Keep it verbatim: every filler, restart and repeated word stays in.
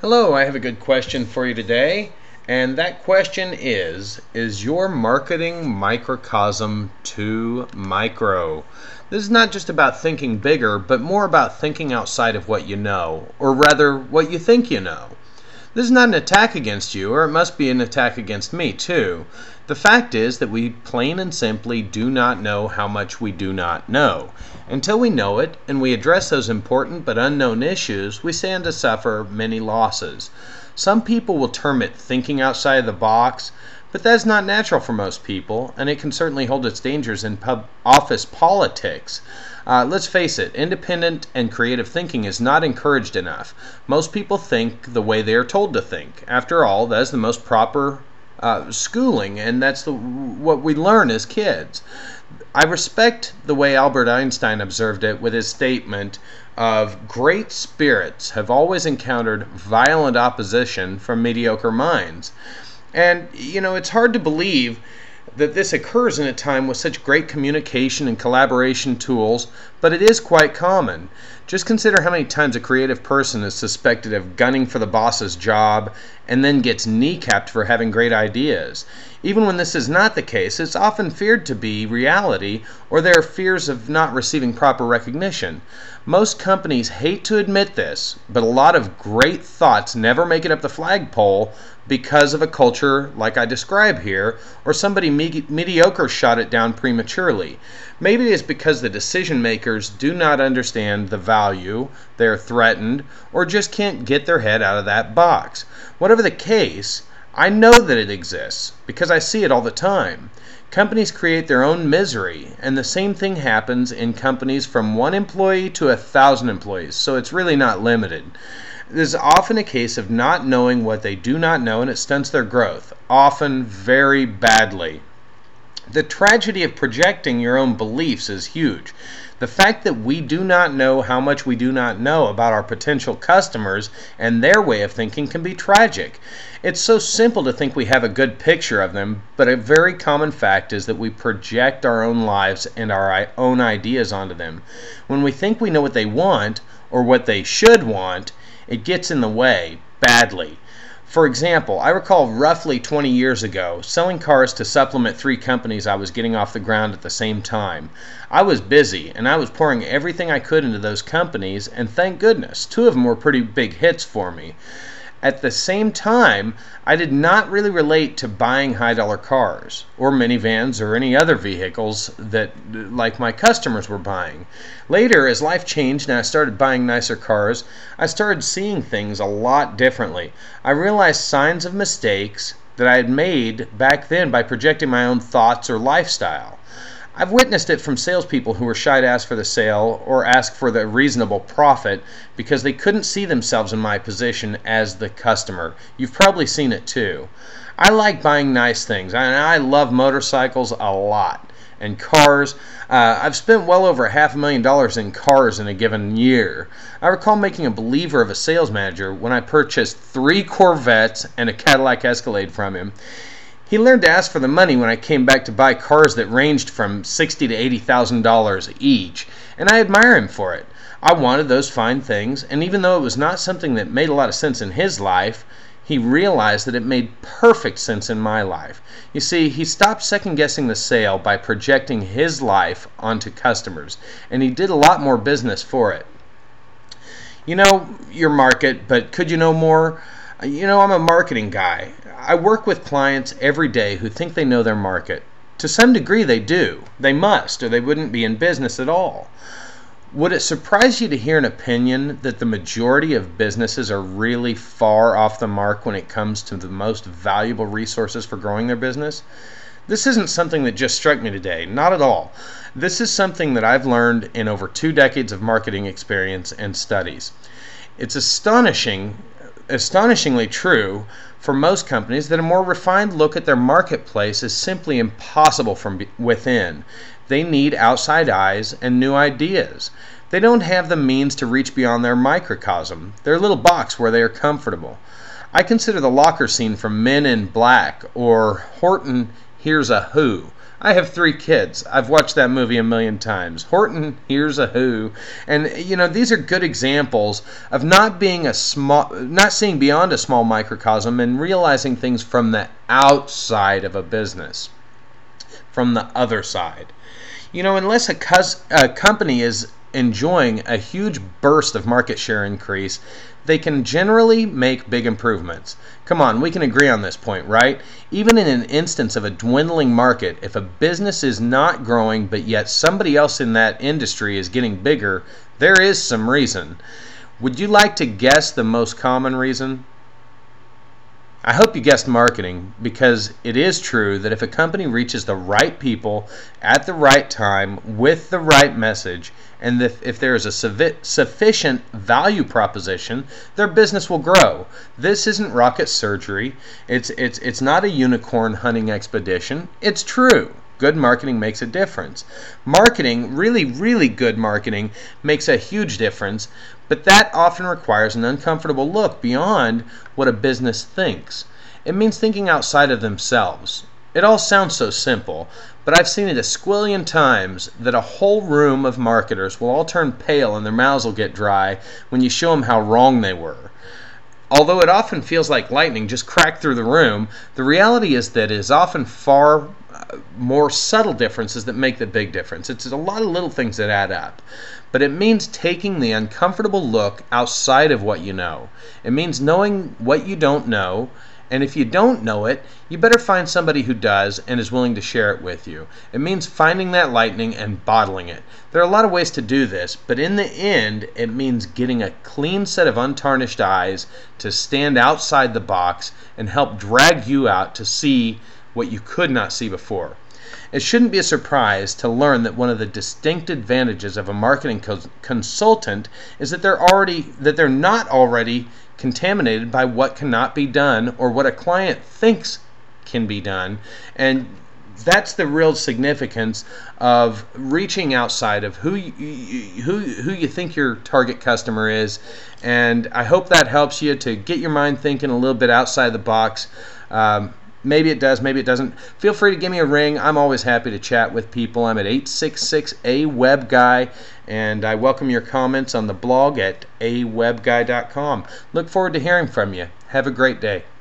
Hello, I have a good question for you today. And that question is, is your marketing microcosm too micro? This is not just about thinking bigger, but more about thinking outside of what you know, or rather, what you think you know. This is not an attack against you, or it must be an attack against me too. The fact is that we plain and simply do not know how much we do not know. Until we know it, and we address those important but unknown issues, we stand to suffer many losses. Some people will term it thinking outside of the box, but that is not natural for most people, and it can certainly hold its dangers in pub office politics. Uh, let's face it, independent and creative thinking is not encouraged enough. Most people think the way they are told to think. After all, that is the most proper uh, schooling, and that's the, what we learn as kids. I respect the way Albert Einstein observed it with his statement of great spirits have always encountered violent opposition from mediocre minds. And, you know, it's hard to believe that this occurs in a time with such great communication and collaboration tools, but it is quite common. Just consider how many times a creative person is suspected of gunning for the boss's job and then gets kneecapped for having great ideas. Even when this is not the case, it's often feared to be reality, or there are fears of not receiving proper recognition. Most companies hate to admit this, but a lot of great thoughts never make it up the flagpole because of a culture like I describe here, or somebody me mediocre shot it down prematurely. Maybe it is because the decision makers do not understand the value, they're threatened, or just can't get their head out of that box. Whatever the case, I know that it exists because I see it all the time. Companies create their own misery, and the same thing happens in companies from one employee to a thousand employees, so it's really not limited. This is often a case of not knowing what they do not know, and it stunts their growth, often very badly. The tragedy of projecting your own beliefs is huge. The fact that we do not know how much we do not know about our potential customers and their way of thinking can be tragic. It's so simple to think we have a good picture of them, but a very common fact is that we project our own lives and our own ideas onto them. When we think we know what they want, or what they should want, it gets in the way badly. For example, I recall roughly twenty years ago selling cars to supplement three companies I was getting off the ground at the same time. I was busy, and I was pouring everything I could into those companies, and thank goodness, two of them were pretty big hits for me. At the same time, I did not really relate to buying high-dollar cars, or minivans, or any other vehicles that, like my customers were buying. Later, as life changed and I started buying nicer cars, I started seeing things a lot differently. I realized signs of mistakes that I had made back then by projecting my own thoughts or lifestyle. I've witnessed it from salespeople who were shy to ask for the sale or ask for the reasonable profit because they couldn't see themselves in my position as the customer. You've probably seen it too. I like buying nice things, and I love motorcycles a lot. And cars. Uh, I've spent well over half a million dollars in cars in a given year. I recall making a believer of a sales manager when I purchased three Corvettes and a Cadillac Escalade from him. He learned to ask for the money when I came back to buy cars that ranged from sixty thousand to eighty thousand dollars each, and I admire him for it. I wanted those fine things, and even though it was not something that made a lot of sense in his life, he realized that it made perfect sense in my life. You see, he stopped second-guessing the sale by projecting his life onto customers, and he did a lot more business for it. You know your market, but could you know more? You know, I'm a marketing guy. I work with clients every day who think they know their market. To some degree they do. They must, or they wouldn't be in business at all. Would it surprise you to hear an opinion that the majority of businesses are really far off the mark when it comes to the most valuable resources for growing their business? This isn't something that just struck me today, not at all. This is something that I've learned in over two decades of marketing experience and studies. It's astonishing, astonishingly true for most companies that a more refined look at their marketplace is simply impossible from within. They need outside eyes and new ideas. They don't have the means to reach beyond their microcosm, their little box where they are comfortable. I consider the locker scene from Men in Black or Horton Hears a Who. I have three kids. I've watched that movie a million times. Horton Hears a Who. And, you know, these are good examples of not being a small, not seeing beyond a small microcosm and realizing things from the outside of a business, from the other side. You know, unless a, cus- a company is enjoying a huge burst of market share increase, they can generally make big improvements. Come on, we can agree on this point, right? Even in an instance of a dwindling market, if a business is not growing but yet somebody else in that industry is getting bigger, there is some reason. Would you like to guess the most common reason? I hope you guessed marketing, because it is true that if a company reaches the right people at the right time with the right message, and if, if there is a sufficient value proposition, their business will grow. This isn't rocket surgery. It's, it's, it's not a unicorn hunting expedition. It's true. Good marketing makes a difference. Marketing, really, really good marketing, makes a huge difference, but that often requires an uncomfortable look beyond what a business thinks. It means thinking outside of themselves. It all sounds so simple, but I've seen it a squillion times that a whole room of marketers will all turn pale and their mouths will get dry when you show them how wrong they were. Although it often feels like lightning just cracked through the room, the reality is that it is often far more subtle differences that make the big difference. It's a lot of little things that add up. But it means taking the uncomfortable look outside of what you know. It means knowing what you don't know, and if you don't know it, you better find somebody who does and is willing to share it with you. It means finding that lightning and bottling it. There are a lot of ways to do this, but in the end, it means getting a clean set of untarnished eyes to stand outside the box and help drag you out to see what you could not see before. It shouldn't be a surprise to learn that one of the distinct advantages of a marketing co- consultant is that they're already that they're not already contaminated by what cannot be done or what a client thinks can be done. And that's the real significance of reaching outside of who you, who who you think your target customer is. And I hope that helps you to get your mind thinking a little bit outside the box. Um, Maybe it does, maybe it doesn't. Feel free to give me a ring. I'm always happy to chat with people. I'm at eight six six A web guy, and I welcome your comments on the blog at a web guy dot com. Look forward to hearing from you. Have a great day.